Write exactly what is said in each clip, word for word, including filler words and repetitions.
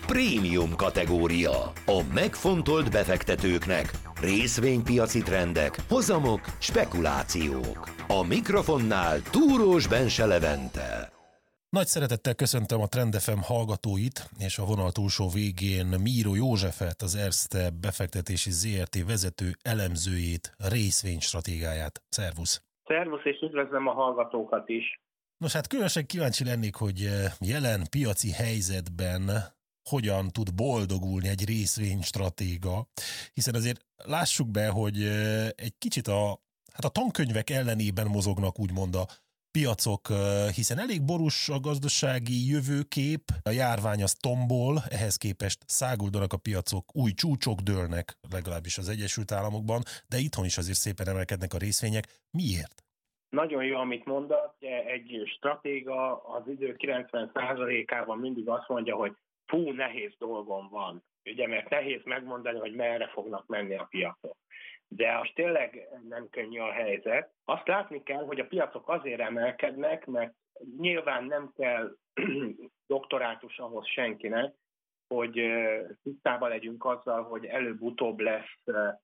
Prémium kategória. A megfontolt befektetőknek. Részvénypiaci trendek, hozamok, spekulációk. A mikrofonnál Túrós Bense Levente. Nagy szeretettel köszöntöm a Trend ef em hallgatóit, és a vonal túlsó végén Míró Józsefet, az Erste befektetési zé er té vezető elemzőjét, részvénystratégáját. Szervusz! Szervusz, és üdvözlöm a hallgatókat is! Nos, hát különösen kíváncsi lennék, hogy jelen piaci helyzetben hogyan tud boldogulni egy részvénystratéga, hiszen azért lássuk be, hogy egy kicsit a, hát a tankönyvek ellenében mozognak úgymond a piacok, hiszen elég borús a gazdasági jövőkép, a járvány az tombol, ehhez képest száguldanak a piacok, új csúcsok dőlnek, legalábbis az Egyesült Államokban, de itthon is azért szépen emelkednek a részvények. Miért? Nagyon jó, amit mondasz, egy stratéga az idő kilencven százalékában mindig azt mondja, hogy fú, nehéz dolgom van, ugye, mert nehéz megmondani, hogy merre fognak menni a piacok. De az tényleg nem könnyű a helyzet. Azt látni kell, hogy a piacok azért emelkednek, mert nyilván nem kell doktorátus ahhoz senkinek, hogy tisztában legyünk azzal, hogy előbb-utóbb lesz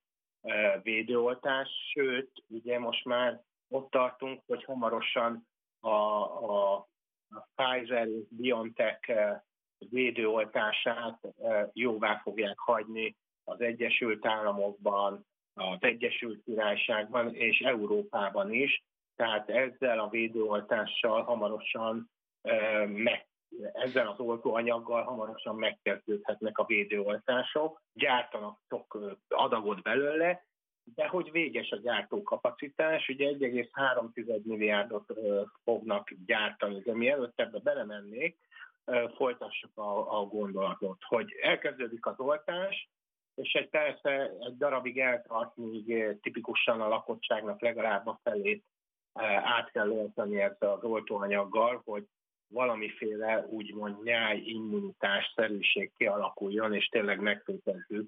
védőoltás, sőt, ugye most már ott tartunk, hogy hamarosan a, a, a Pfizer és BioNTech védőoltását jóvá fogják hagyni az Egyesült Államokban, az Egyesült Királyságban és Európában is. Tehát ezzel a védőoltással hamarosan, meg, ezzel az oltóanyaggal hamarosan megkezdődhetnek a védőoltások. Gyártanak sok adagot belőle, de hogy véges a gyártókapacitás, ugye egy egész három milliárdot fognak gyártani, de mielőtt ebbe belemennék, folytassuk a, a gondolatot, hogy elkezdődik az oltás, és egy persze egy darabig eltart, míg tipikusan a lakosságnak legalább a felét át kell oltani ezzel az oltóanyaggal, hogy valamiféle úgymond nyáj-immunitás-szerűség kialakuljon, és tényleg megfékezzük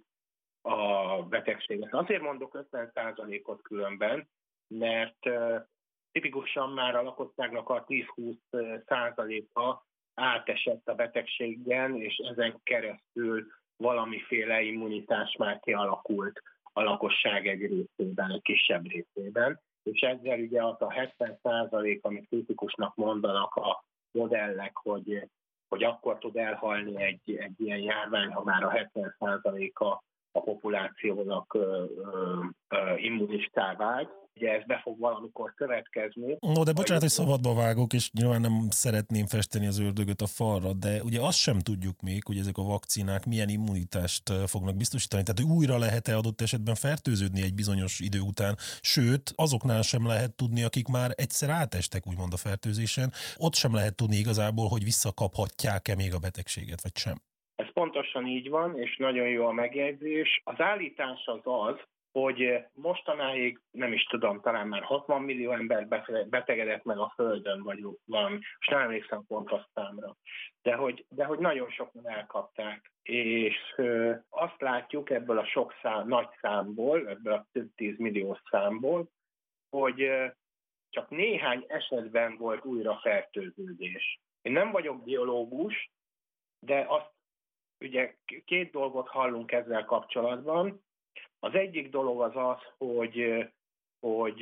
a betegséget. Azért mondok ötven százalékot különben, mert tipikusan már a lakosságnak a tíz-húsz százaléka átesett a betegségen, és ezen keresztül valamiféle immunitás már kialakult a lakosság egy részében, egy kisebb részében, és ezzel ugye az a hetven százalék, amit kritikusnak mondanak a modellek, hogy, hogy akkor tud elhalni egy, egy ilyen járvány, ha már a hetven százaléka a populációnak ö, ö, ö, immunistá vált. Ugye ez be fog valamikor következni. No, de bocsánat, hogy szabadba vágok, és nyilván nem szeretném festeni az ördögöt a falra, de ugye azt sem tudjuk még, hogy ezek a vakcinák milyen immunitást fognak biztosítani. Tehát, hogy újra lehet-e adott esetben fertőződni egy bizonyos idő után, sőt, azoknál sem lehet tudni, akik már egyszer átestek úgymond a fertőzésen, ott sem lehet tudni igazából, hogy visszakaphatják-e még a betegséget, vagy sem. Ez pontosan így van, és nagyon jó a megjegyzés. Az állítás az az, hogy mostanáig, nem is tudom, talán már hatvan millió ember betegedett meg a Földön, vagy valami, és nem emlékszem pontos számra, de hogy, de hogy nagyon sokan elkapták. És ö, azt látjuk ebből a sok szám, nagy számból, ebből a több tízmilliós számból, hogy ö, csak néhány esetben volt újra fertőződés. Én nem vagyok biológus, de azt ugye két dolgot hallunk ezzel kapcsolatban. Az egyik dolog az az, hogy, hogy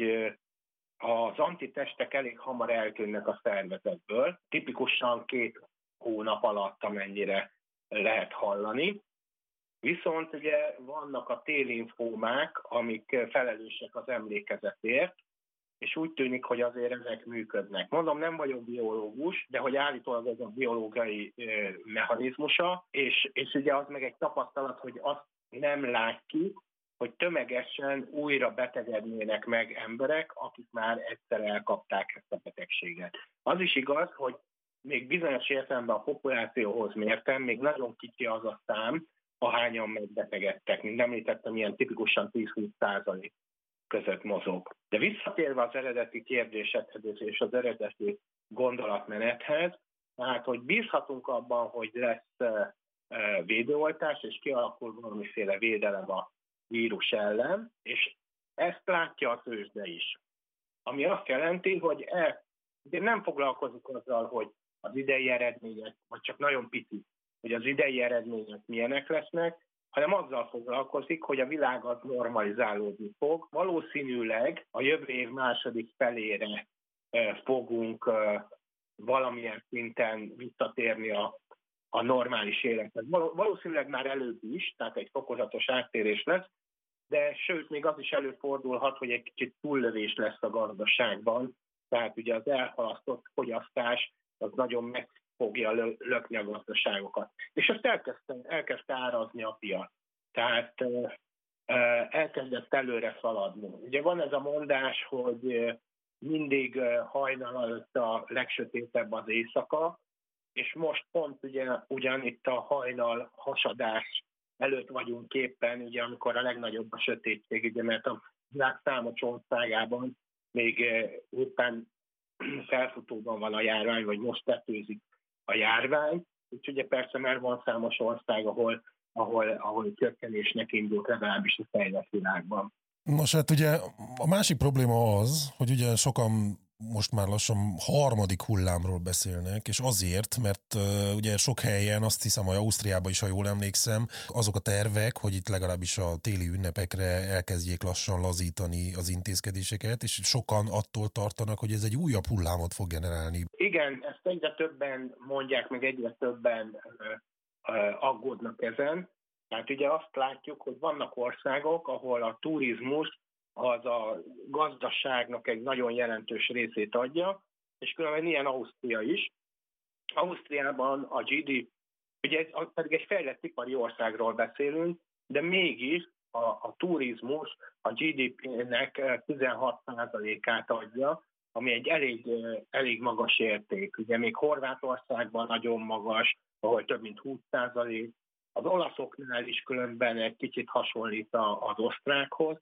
az antitestek elég hamar eltűnnek a szervezetből, tipikusan két hónap alatt, amennyire lehet hallani. Viszont ugye vannak a T-linfómák, amik felelősek az emlékezetért, és úgy tűnik, hogy azért ezek működnek. Mondom, nem vagyok biológus, de hogy állítólag ez a biológiai mechanizmusa, és, és ugye az meg egy tapasztalat, hogy azt nem látjuk, hogy tömegesen újra betegednének meg emberek, akik már egyszer elkapták ezt a betegséget. Az is igaz, hogy még bizonyos értelemben a populációhoz mérten még nagyon kicsi az a szám, ahányan megbetegedtek. Mint említettem, ilyen tipikusan tíz-húsz százalék között mozog. De visszatérve az eredeti kérdésedhez és az eredeti gondolatmenethez, tehát, hogy bízhatunk abban, hogy lesz védőoltás, és kialakul valamiféle védelem a vírus ellen, és ezt látja a tőzsde is. Ami azt jelenti, hogy el, nem foglalkozik azzal, hogy az idei eredmények, vagy csak nagyon pici hogy az idei eredmények milyenek lesznek, hanem azzal foglalkozik, hogy a világ az normalizálódni fog. Valószínűleg a jövő év második felére fogunk valamilyen szinten visszatérni a, a normális élethez. Valószínűleg már előbb is, tehát egy fokozatos áttérés lesz, de sőt, még az is előfordulhat, hogy egy kicsit túllövés lesz a gazdaságban, tehát ugye az elhalasztott fogyasztás az nagyon meg fogja lökni a gazdaságokat. És ezt elkezdte, elkezdte árazni a piac. Tehát elkezdett előre szaladni. Ugye van ez a mondás, hogy mindig hajnal előtt a legsötétebb az éjszaka, és most pont ugye, ugyan itt a hajnal hasadás előtt vagyunk éppen, ugye, amikor a legnagyobb a sötétség, ugye, mert a világ számos országában még éppen felfutóban van a járvány, vagy most tetőzik a járvány, és ugye persze már van számos ország, ahol, ahol, ahol csökkenésnek indult, legalábbis a fejlett világban. Nos, hát ugye a másik probléma az, hogy ugye sokan most már lassan harmadik hullámról beszélnek, és azért, mert uh, ugye sok helyen, azt hiszem, hogy Ausztriában is, ha jól emlékszem, azok a tervek, hogy itt legalábbis a téli ünnepekre elkezdjék lassan lazítani az intézkedéseket, és sokan attól tartanak, hogy ez egy újabb hullámot fog generálni. Igen, ezt egyre többen mondják, meg egyre többen uh, uh, aggódnak ezen. Tehát ugye azt látjuk, hogy vannak országok, ahol a turizmus az a gazdaságnak egy nagyon jelentős részét adja, és különben ilyen Ausztria is. Ausztriában a gé dé pé, ugye pedig egy fejlett ipari országról beszélünk, de mégis a, a turizmus a gé dé pének tizenhat százalékát adja, ami egy elég, elég magas érték. Ugye még Horvátországban nagyon magas, ahol több mint húsz százalék. Az olaszoknál is különben egy kicsit hasonlít az osztrákhoz,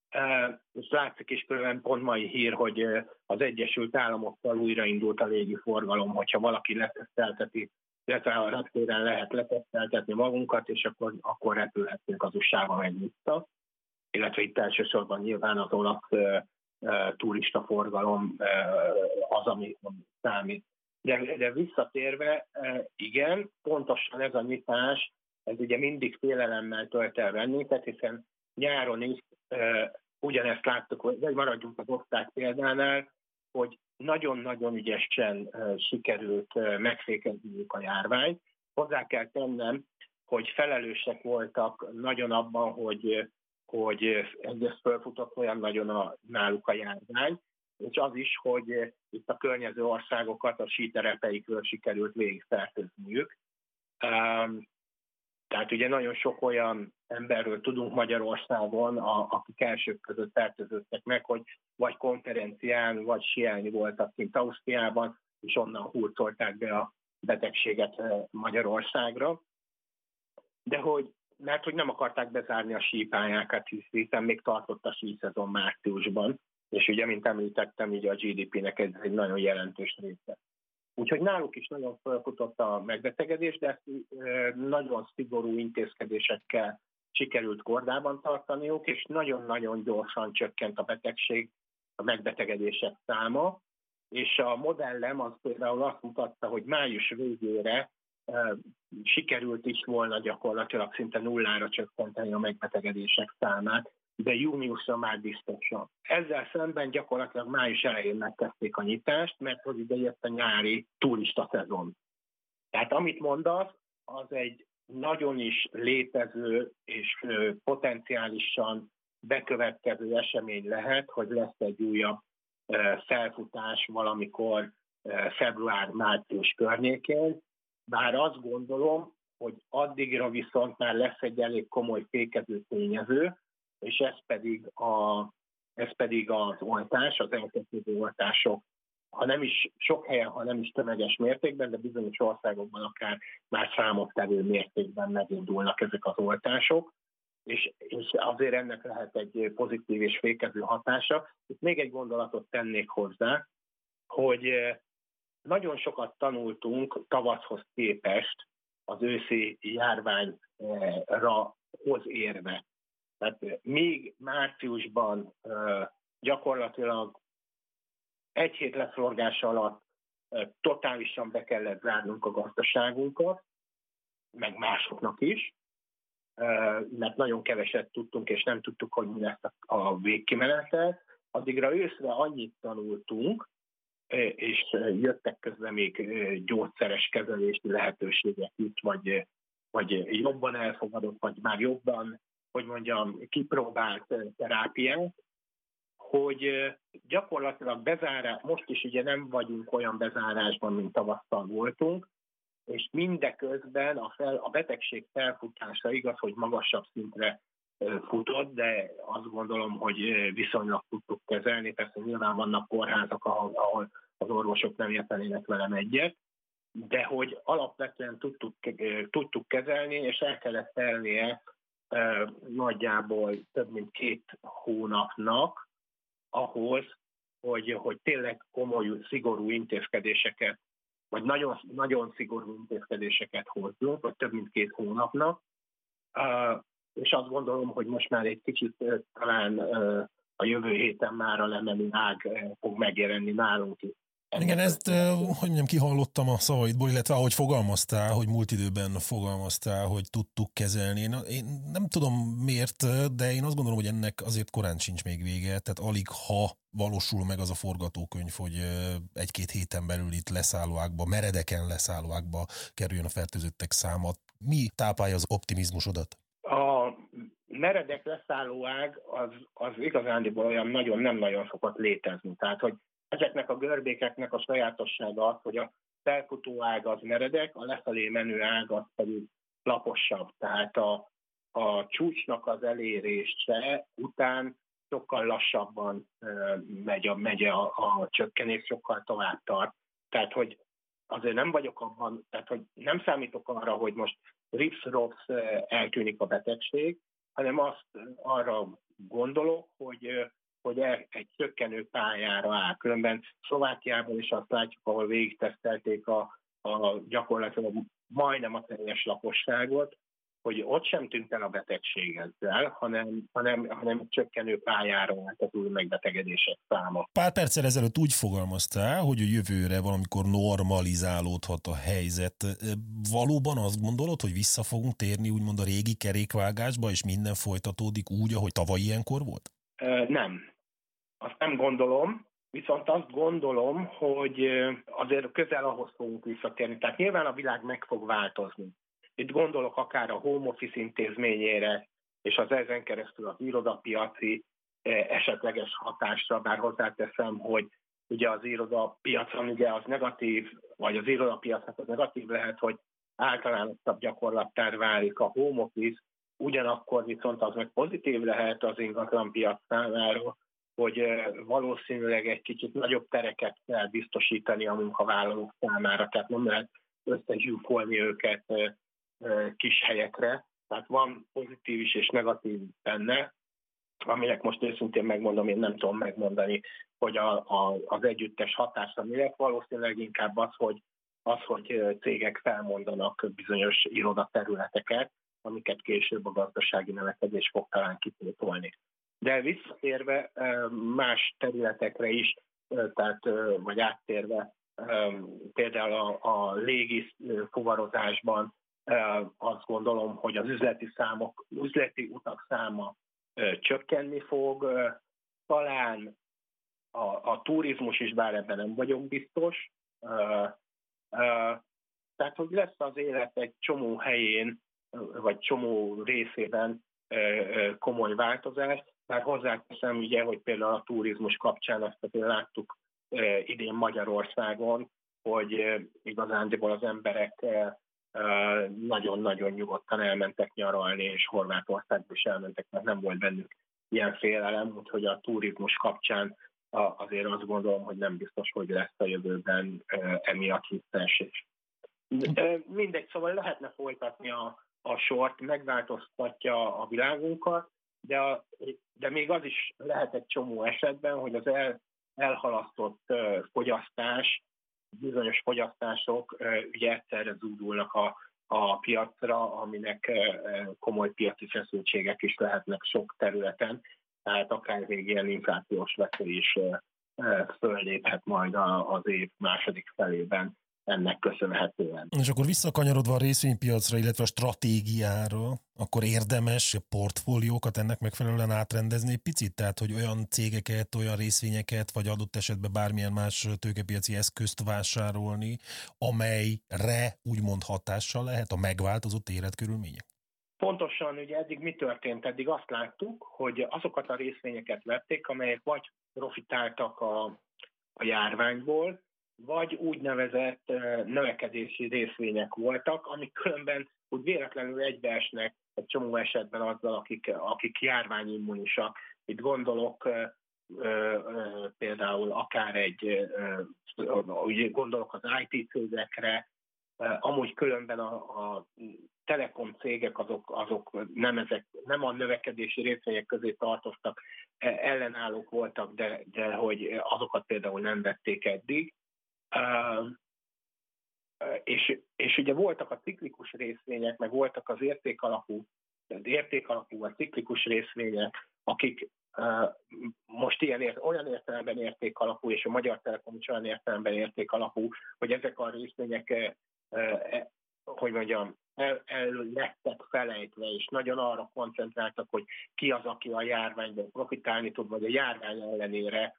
és látszik is különben pont mai hír, hogy az Egyesült Államokkal újraindult a légiforgalom, hogyha valaki letesztelteti, illetve a reptéren lehet leteszteltetni magunkat, és akkor, akkor repülhetünk az u es á-ba meg vissza. Illetve itt elsősorban nyilván az olasz turistaforgalom az, ami számít. De, de visszatérve, igen, pontosan ez a nyitás, ez ugye mindig félelemmel tölt el bennünket, hiszen nyáron is e, ugyanezt láttuk, vagy maradjunk az osztrák példánál, hogy nagyon-nagyon ügyesen e, sikerült e, megfékezniük a járványt. Hozzá kell tennem, hogy felelősek voltak nagyon abban, hogy, hogy ez felfutott olyan nagyon a, náluk a járvány, és az is, hogy itt a környező országokat a síterepeikről sikerült végigfertőzniük. Um, Tehát ugye nagyon sok olyan emberről tudunk Magyarországon, a, akik elsők között fertőzöttek meg, hogy vagy konferencián, vagy sielni voltak kint Ausztriában, és onnan hurcolták be a betegséget Magyarországra. De hogy, mert hogy nem akarták bezárni a sípályákat, hiszen még tartott a síszezon márciusban, és ugye, mint említettem, így a gé dé pének ez egy nagyon jelentős része. Úgyhogy náluk is nagyon felfutott a megbetegedés, de ezt nagyon szigorú intézkedésekkel sikerült kordában tartaniuk, és nagyon-nagyon gyorsan csökkent a betegség, a megbetegedések száma, és a modellem az például azt mutatta, hogy május végére sikerült is volna gyakorlatilag szinte nullára csökkenteni a megbetegedések számát, de júniusra már biztosan. Ezzel szemben gyakorlatilag május elején megkezdték a nyitást, mert hogy ide jött a nyári turista szezon. Tehát amit mondasz, az egy nagyon is létező és potenciálisan bekövetkező esemény lehet, hogy lesz egy újabb felfutás valamikor február-március környékén, bár azt gondolom, hogy addigra viszont már lesz egy elég komoly fékező tényező, és ez pedig, a, ez pedig az oltás, az elkezdődő oltások, ha nem is sok helyen, ha nem is tömeges mértékben, de bizonyos országokban akár már számottevő mértékben megindulnak ezek az oltások, és, és azért ennek lehet egy pozitív és fékező hatása. Itt még egy gondolatot tennék hozzá, hogy nagyon sokat tanultunk tavaszhoz képest az őszi járványra hoz érve. Tehát még márciusban gyakorlatilag egy hét leszorgása alatt totálisan be kellett zárnunk a gazdaságunkat, meg másoknak is, mert nagyon keveset tudtunk, és nem tudtuk, hogy mi lesz a végkimenetel. Addigra őszre annyit tanultunk, és jöttek közben még gyógyszeres kezelési lehetőségek is, vagy, vagy jobban elfogadott, vagy már jobban, hogy mondjam, kipróbált terápiák, hogy gyakorlatilag bezárás, most is ugye nem vagyunk olyan bezárásban, mint tavasszal voltunk, és mindeközben a, fel, a betegség felfutása igaz, hogy magasabb szintre futott, de azt gondolom, hogy viszonylag tudtuk kezelni. Persze nyilván vannak kórházak, ahol, ahol az orvosok nem értenének velem egyet, de hogy alapvetően tudtuk, tudtuk kezelni, és el kellett telnie nagyjából több mint két hónapnak ahhoz, hogy, hogy tényleg komoly, szigorú intézkedéseket, vagy nagyon, nagyon szigorú intézkedéseket hozzunk, vagy több mint két hónapnak. És azt gondolom, hogy most már egy kicsit talán a jövő héten már a lemenő ág fog megjelenni nálunk is. Igen, ezt, hogy mondjam, kihallottam a szavaidból, illetve ahogy fogalmaztál, hogy múlt időben fogalmaztál, hogy tudtuk kezelni. Én, én nem tudom miért, de én azt gondolom, hogy ennek azért korán sincs még vége. Tehát alig ha valósul meg az a forgatókönyv, hogy egy-két héten belül itt leszállóákba, meredeken leszállóákba kerüljön a fertőzöttek száma. Mi táplálja az optimizmusodat? A meredek leszállóág az, az igazándiból olyan nagyon nem nagyon szokott létezni. Tehát, hogy ezeknek a görbékeknek a sajátossága az, hogy a felfutó ág az meredek, a lefelé menő ág az pedig laposabb. Tehát a, a csúcsnak az elérése után sokkal lassabban uh, megy, a, megy a, a csökkenés, sokkal tovább tart. Tehát, hogy azért nem vagyok abban, tehát, hogy nem számítok arra, hogy most rips-rops eltűnik a betegség, hanem azt arra gondolok, hogy hogy egy csökkenő pályára áll. Különben Szlovákiában is azt látjuk, ahol végigtesztelték a, a gyakorlatilag majdnem a teljes lakosságot, hogy ott sem tűnt el a betegség ezzel, hanem, hanem, hanem csökkenő pályára állt az új megbetegedések száma. Pár perccel ezelőtt úgy fogalmaztál, hogy a jövőre valamikor normalizálódhat a helyzet. Valóban azt gondolod, hogy vissza fogunk térni úgymond a régi kerékvágásba, és minden folytatódik úgy, ahogy tavaly ilyenkor volt? Nem. Azt nem gondolom, viszont azt gondolom, hogy azért közel ahhoz fogunk visszatérni. Tehát nyilván a világ meg fog változni. Itt gondolok akár a home office intézményére, és az ezen keresztül az irodapiaci esetleges hatásra, bár hozzáteszem, hogy ugye az irodapiacon ugye az negatív, vagy az irodapiacnak az negatív lehet, hogy általánosabb gyakorlattá válik a home office, ugyanakkor viszont az meg pozitív lehet az ingatlanpiac számára, hogy valószínűleg egy kicsit nagyobb tereket kell biztosítani a munkavállalók számára, tehát nem lehet összezsúfolni őket kis helyekre. Tehát van pozitív is és negatív benne, aminek most őszintén megmondom, én nem tudom megmondani, hogy a, a, az együttes hatása mi lesz. Valószínűleg inkább az, hogy, az, hogy cégek felmondanak bizonyos irodaterületeket, amiket később a gazdasági növekedés fog talán kipótolni. De visszatérve más területekre is, tehát, vagy áttérve, például a, a légi fuvarozásban azt gondolom, hogy az üzleti számok, üzleti utak száma csökkenni fog. Talán a, a turizmus is, bár ebben nem vagyok biztos. Tehát, hogy lesz az élet egy csomó helyén, vagy csomó részében komoly változás. Már hozzáteszem, ugye, hogy például a turizmus kapcsán azt például láttuk idén Magyarországon, hogy igazándiból az emberek nagyon-nagyon nyugodtan elmentek nyaralni, és Horvátországba is elmentek, mert nem volt bennük ilyen félelem, úgyhogy a turizmus kapcsán azért azt gondolom, hogy nem biztos, hogy lesz a jövőben emiatt visszaesés. Mindegy, szóval lehetne folytatni a, a sort, megváltoztatja a világunkat, de, a, de még az is lehet egy csomó esetben, hogy az el, elhalasztott uh, fogyasztás, bizonyos fogyasztások uh, ugye egyszerre zúdulnak a, a piacra, aminek uh, komoly piaci feszültségek is lehetnek sok területen, tehát akár még ilyen inflációs veszély is uh, uh, fölléphet majd a, az év második felében ennek köszönhetően. És akkor visszakanyarodva a részvénypiacra, illetve a stratégiára, akkor érdemes portfóliókat ennek megfelelően átrendezni egy picit? Tehát, hogy olyan cégeket, olyan részvényeket, vagy adott esetben bármilyen más tőkepiaci eszközt vásárolni, amelyre úgymond hatással lehet a megváltozott életkörülmények? Pontosan, ugye eddig mi történt? Eddig azt láttuk, hogy azokat a részvényeket vették, amelyek vagy profitáltak a, a járványból, vagy úgynevezett növekedési részvények voltak, amik különben úgy véletlenül egybeesnek egy csomó esetben azzal, akik, akik járványimmunisak. Itt gondolok ö, ö, például akár egy, ö, úgy gondolok az i té cégekre, amúgy különben a, a telekom cégek azok, azok nem, ezek, nem a növekedési részvények közé tartoztak, ellenállók voltak, de, de hogy azokat például nem vették eddig. Uh, és, és ugye voltak a ciklikus részvények, meg voltak az értékalapú, értékalapú vagy ciklikus részvények, akik uh, most ilyen ért, olyan értelemben értékalapú, és a Magyar Telekom is olyan értelemben értékalapú, hogy ezek a részvények, uh, hogy mondjam, el, el lettek felejtve, és nagyon arra koncentráltak, hogy ki az, aki a járványban profitálni tud, vagy a járvány ellenére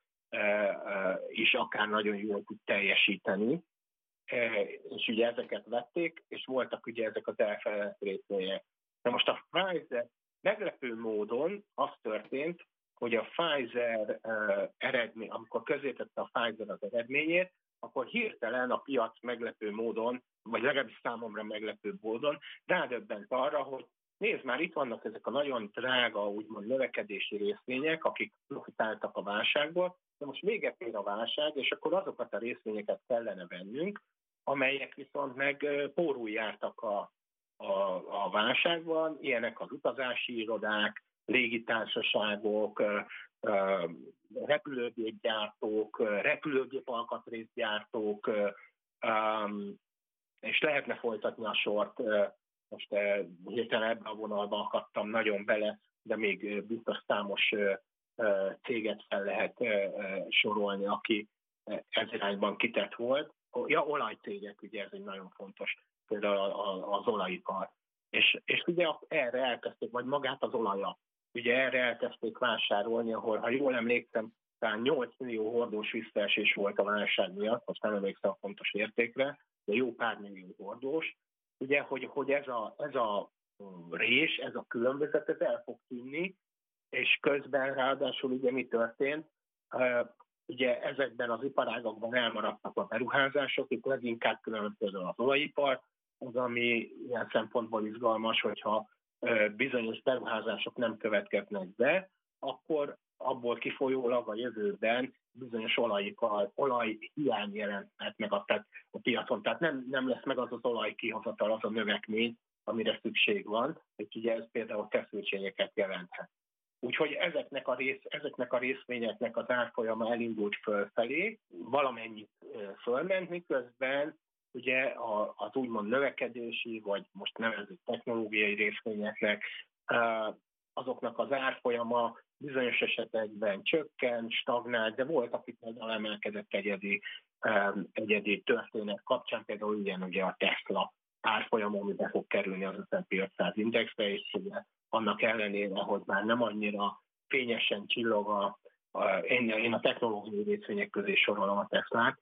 is akár nagyon jól tud teljesíteni, és ugye ezeket vették, és voltak ugye ezek az elfeledett részvények. Na most a Pfizer meglepő módon az történt, hogy a Pfizer eredmény, amikor közzétette a Pfizer az eredményét, akkor hirtelen a piac meglepő módon, vagy legalábbis számomra meglepő módon rádöbbent arra, hogy nézd már, itt vannak ezek a nagyon drága, úgymond növekedési részvények, akik profitáltak a válságból, de most véget ér a válság, és akkor azokat a részvényeket kellene vennünk, amelyek viszont meg pórul jártak a, a, a válságban, ilyenek az utazási irodák, légitársaságok, repülőgépgyártók, repülőgép alkatrészgyártók, és lehetne folytatni a sort. Most hirtelen ebbe a vonalba akadtam nagyon bele, de még biztos számos céget fel lehet sorolni, aki ez irányban kitett volt. Ja, olajcégek, ugye ez egy nagyon fontos, például az olajipar. És, és ugye erre elkezdték, vagy magát az olajat, ugye erre elkezdték vásárolni, ahol, ha jól emlékszem, talán nyolc millió hordós visszaesés volt a válság miatt, most nem emlékszem a fontos értékre, de jó pár millió hordós. Ugye, hogy, hogy ez, a, ez a rés, ez a különbözet, ez el fog tűnni, és közben ráadásul ugye mi történt? Uh, ugye ezekben az iparágakban elmaradtak a beruházások, itt leginkább különben például az olajipar, az, ami ilyen szempontból izgalmas, hogyha uh, bizonyos beruházások nem következnek be, akkor abból kifolyólag a jövőben bizonyos olajipar, olajhiány jelenthet meg a, tehát a piacon. Tehát nem, nem lesz meg az az olajkihozatal, az a növekmény, amire szükség van, és ugye ez például feszültségeket jelenthet. Úgyhogy ezeknek a, rész, ezeknek a részvényeknek az árfolyama elindult fölfelé, valamennyit fölment, miközben ugye az úgymond növekedési, vagy most nevezzük technológiai részvényeknek, azoknak az árfolyama bizonyos esetekben csökkent, stagnált, de volt, akik például emelkedett egyedi, egyedi történet kapcsán, például ilyen ugye a Tesla árfolyama, ami be fog kerülni az es and pé ötszáz indexbe, és ugye annak ellenére, hogy már nem annyira fényesen csillog a, a én, én a technológiai részvények közé sorolom a Teslát,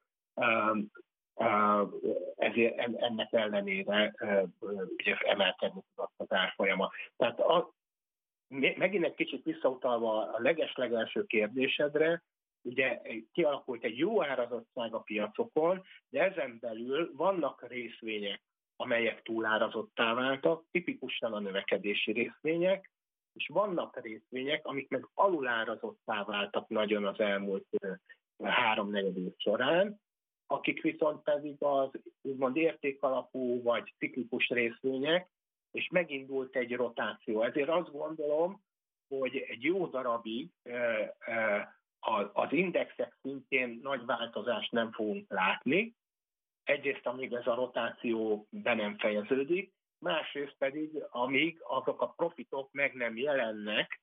ezért ennek ellenére ugye emelkedni tudott az árfolyama. Tehát a, megint egy kicsit visszautalva a leges-legelső kérdésedre, ugye kialakult egy jó árazottság a piacokon, de ezen belül vannak részvények, amelyek túlárazottá váltak, tipikusan a növekedési részvények, és vannak részvények, amik meg alulárazottá váltak nagyon az elmúlt három-negyed év során, akik viszont pedig az úgymond értékalapú vagy ciklikus részvények, és megindult egy rotáció. Ezért azt gondolom, hogy egy jó darabig az indexek szintjén nagy változást nem fogunk látni. Egyrészt, amíg ez a rotáció be nem fejeződik, másrészt pedig, amíg azok a profitok meg nem jelennek,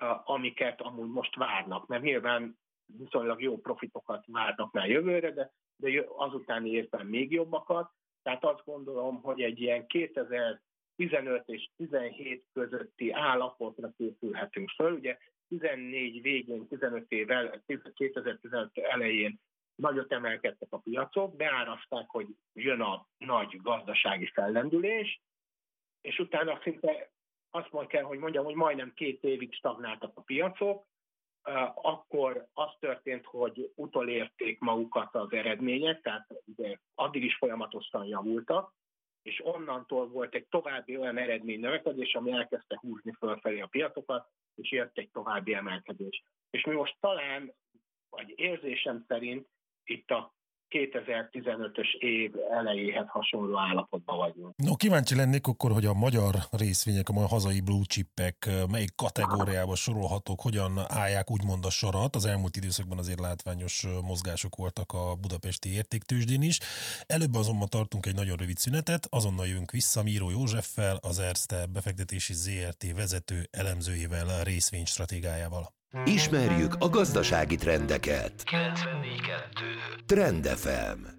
amiket amúgy most várnak. Mert nyilván viszonylag jó profitokat várnak már jövőre, de de azutáni évben még jobbakat. Tehát azt gondolom, hogy egy ilyen kétezer-tizenöt és tizenhét közötti állapotra készülhetünk föl. Ugye tizennégy végén, tizenöt év el, kétezer-tizenöt elején nagyot emelkedtek a piacok, beárazták, hogy jön a nagy gazdasági fellendülés, és utána szinte azt mondja kell, hogy mondjam, hogy majdnem két évig stagnáltak a piacok, akkor az történt, hogy utolérték magukat az eredmények, tehát ugye addig is folyamatosan javultak, és onnantól volt egy további olyan eredménynövekedés, ami elkezdte húzni fölfelé a piacokat, és jött egy további emelkedés. És mi most talán, vagy érzésem szerint itt a kétezer-tizenötös év elejéhez hasonló állapotban vagyunk. No, kíváncsi lennék akkor, hogy a magyar részvények, a hazai blue chipek melyik kategóriába sorolhatók, hogyan állják úgymond a sarat. Az elmúlt időszakban azért látványos mozgások voltak a budapesti értéktőzsdén is. Előbb azonban tartunk egy nagyon rövid szünetet, azonnal jövünk vissza Míró Józseffel, az Erste befektetési zé er té vezető elemzőjével, részvénystratégájával. Ismerjük a gazdasági trendeket. kilencvennégy kettő Trend ef em